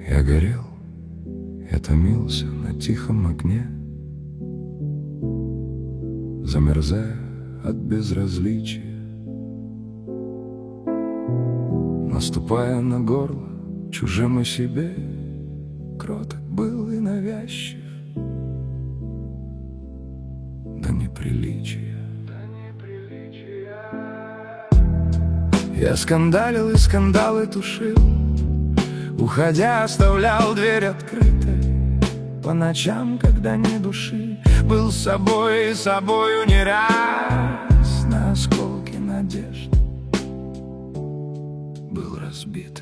Я горел, я томился на тихом огне, замерзая от безразличия, наступая на горло чужим и себе. Кроток был и навязчив до неприличия. Я скандалил и скандалы тушил, уходя, оставлял дверь открытой. По ночам, когда ни души, был собой и собою не раз. На осколки надежд был разбитым.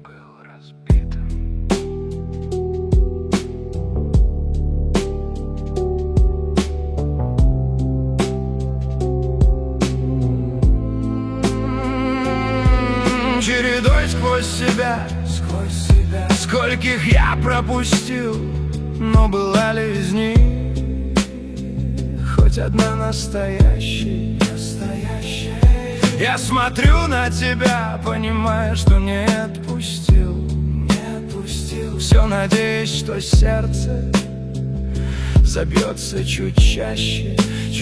Чередой сквозь себя, скольких я пропустил, но была ли из них хоть одна настоящая? Я смотрю на тебя, понимая, что не отпустил. Все надеюсь, что сердце забьется чуть чаще.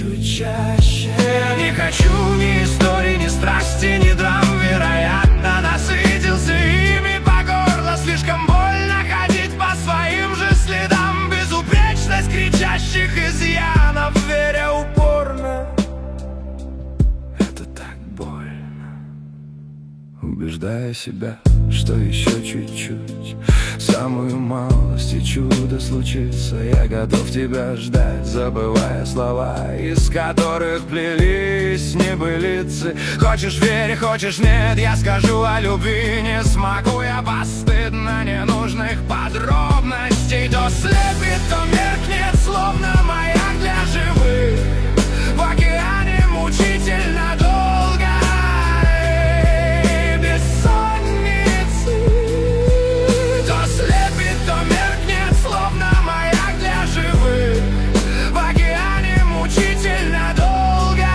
Я не хочу ни истории, ни страсти, ни драм. Вероятно, насытился ими по горло. Слишком больно ходить по своим же следам. Безупречность кричащих изъянов, веря упорно. Это так больно, убеждая себя, что еще чуть-чуть, самую малость, и чудо случится. Я готов тебя ждать, забывая слова, из которых плелись небылицы. Хочешь верь, хочешь нет, я скажу о любви. Не смогу я постыдно ненужных подробностей. То слепит, то меркнет, словно маяк для живых. В океане мучительно долго и бессонницы. То слепит, то меркнет, словно маяк для живых. В океане мучительно долго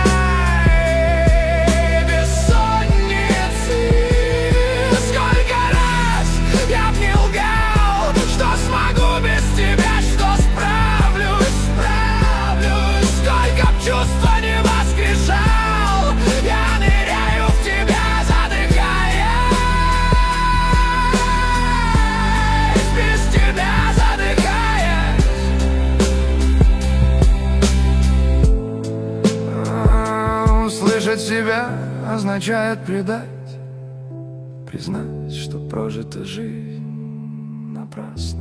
и бессонницы. Сколько раз я б не лгал, что смогу без тебя, что справлюсь. Сколько б чувства не воскрешал, я ныряю в тебя, задыхаясь. Без тебя задыхаясь. Услышать себя означает предать, признать, что прожита жизнь напрасно.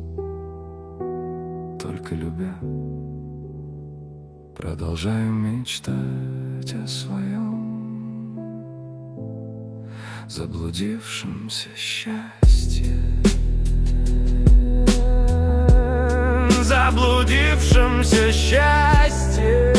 Только любя, продолжаю мечтать о своем заблудившемся счастье. Заблудившемся счастье.